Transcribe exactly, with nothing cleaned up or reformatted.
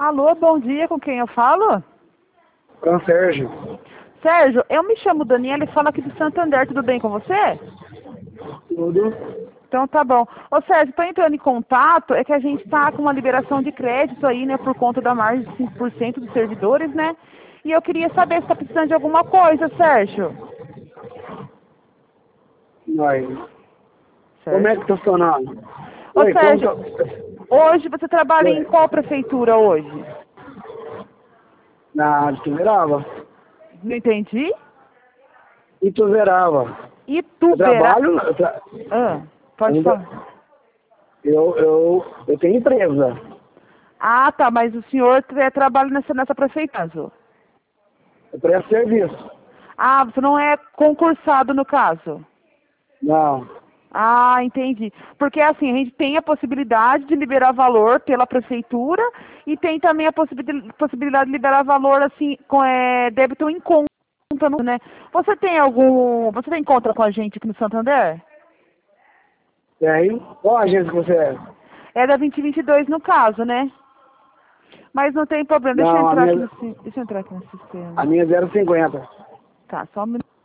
Alô, bom dia, com quem eu falo? Com o Sérgio. Sérgio, eu me chamo Daniela e falo aqui do Santander, tudo bem com você? Tudo? Então tá bom. Ô Sérgio, tô entrando em contato, é que a gente tá com uma liberação de crédito aí, né, por conta da margem de cinco por cento dos servidores, né? E eu queria saber se tá precisando de alguma coisa, Sérgio. Nós. Como é Sérgio? que tá funcionando? Ô Oi, como Sérgio, que... hoje você trabalha em Oi. qual prefeitura hoje? Na Ituverava. Não entendi? Ituverava. Eu Ituberá... trabalho... Eu, tra... Ah, pode Ainda... falar. eu, eu, eu tenho empresa. Ah, tá, mas o senhor é, trabalha nessa, nessa prefeitura. Eu presto serviço. Ah, você não é concursado no caso? Não. Ah, entendi. Porque assim, a gente tem a possibilidade de liberar valor pela prefeitura e tem também a possibil- possibilidade de liberar valor assim, com é, débito em conta, né? Você tem algum. Você tem conta com a gente aqui no Santander? E aí? Qual agência que você é? É da vinte e vinte e dois no caso, né? Mas não tem problema. Deixa eu Não, a entrar aqui minha, no, si- deixa eu entrar aqui no sistema. a minha é zero cinquenta. Tá, só um minuto.